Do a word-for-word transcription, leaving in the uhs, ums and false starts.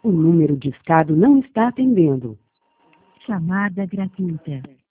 O número discado não está atendendo. Chamada gratuita.